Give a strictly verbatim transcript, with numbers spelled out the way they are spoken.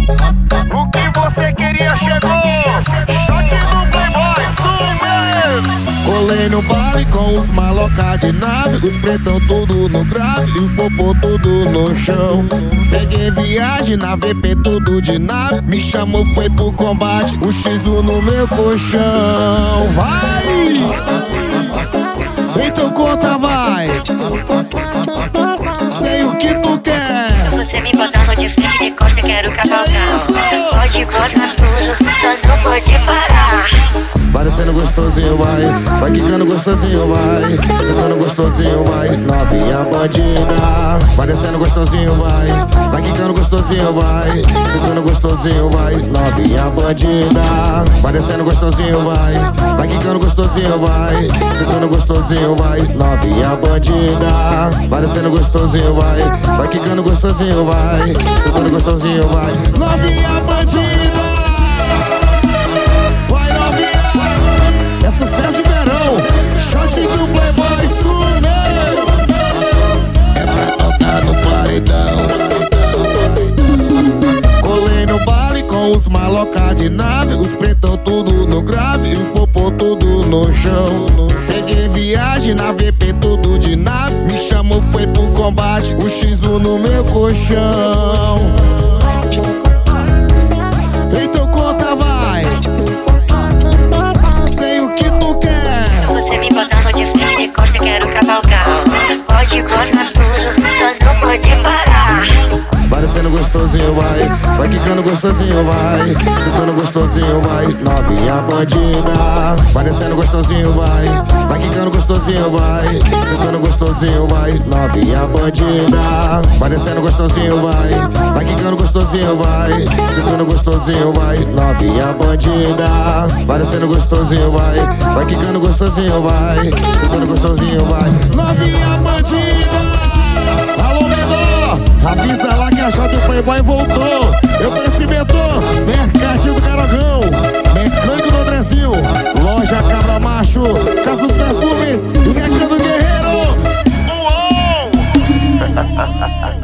O que você queria chegou. Shot do Playboy, sumiu. Colei no baile com os malocas de nave, os pretão tudo no grave e os popô tudo no chão. Peguei viagem na V P tudo de nave, me chamou foi pro combate, o X um no meu colchão. Vai! Então conta, vai! Sei o que tu quer. Você me botando de frente de costa, quero cavalgar. Pode botar tudo, só não pode parar. Vai descendo gostosinho, vai. Vai quicando gostosinho, vai. Sentando gostosinho, vai. Novinha bandida. Vai descendo gostosinho, vai. Vai quicando gostosinho, vai. Sentando gostosinho, vai. Novinha bandida. Vai descendo gostosinho, vai. Vai quicando gostosinho, vai. Sentando gostosinho, vai. Novinha bandida. Vai descendo gostosinho, vai. Vai quicando gostosinho, vai. Sentando gostosinho, vai. Novinha bandida. É sucesso de verão, shot do Playboy sumeu. É pra tocar no paredão. Colei no baile com os malocas de nave, os pretão tudo no grave e os popô tudo no chão. Peguei viagem na V P tudo de nave, me chamou foi pro combate, o X um no meu colchão. Então conta, vai. Pode botar tudo, só não pode parar. Vai descendo gostosinho, vai. Vai quicando gostosinho, vai. Sentando gostosinho, vai. Novinha bandida. Vai descendo gostosinho, vai. Vai quicando gostosinho, vai. Sentando gostosinho, vai. Novinha bandida. Vai descendo gostosinho, vai. Vai quicando gostosinho, vai. Sentando gostosinho, vai. Novinha bandida. Vai descendo gostosinho, vai. Vai quicando gostosinho, vai. Sentando gostosinho, vai. Novinha bandida. Alô, menor, avisa lá que a Shot do Playboy voltou. Oferecimento, Mercadinho do Caragão, Mecânico do Andrezinho, Loja Cabra Macho, Casa dos Perfumes e Mercado Guerreiro. Uou!